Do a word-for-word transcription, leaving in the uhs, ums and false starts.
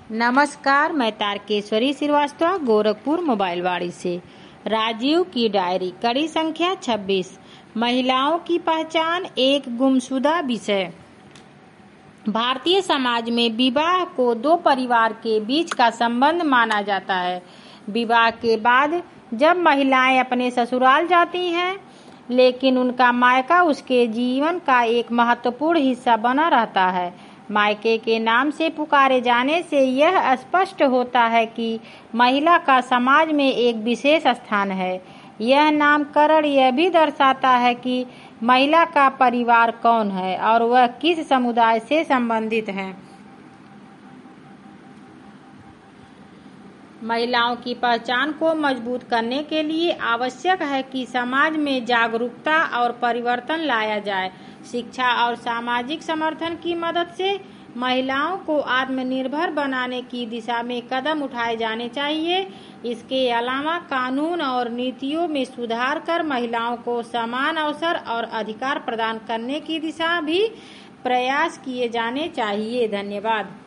नमस्कार, मैं तारकेश्वरी श्रीवास्तव गोरखपुर मोबाइलवाड़ी से। राजीव की डायरी कड़ी संख्या छब्बीस। महिलाओं की पहचान एक गुमशुदा विषय। भारतीय समाज में विवाह को दो परिवार के बीच का संबंध माना जाता है। विवाह के बाद जब महिलाएं अपने ससुराल जाती हैं, लेकिन उनका मायका उसके जीवन का एक महत्वपूर्ण हिस्सा बना रहता है। मायके के नाम से पुकारे जाने से यह स्पष्ट होता है कि महिला का समाज में एक विशेष स्थान है। यह नामकरण यह भी दर्शाता है कि महिला का परिवार कौन है और वह किस समुदाय से संबंधित है। महिलाओं की पहचान को मजबूत करने के लिए आवश्यक है कि समाज में जागरूकता और परिवर्तन लाया जाए। शिक्षा और सामाजिक समर्थन की मदद से महिलाओं को आत्मनिर्भर बनाने की दिशा में कदम उठाए जाने चाहिए। इसके अलावा कानून और नीतियों में सुधार कर महिलाओं को समान अवसर और अधिकार प्रदान करने की दिशा भी प्रयास किए जाने चाहिए। धन्यवाद।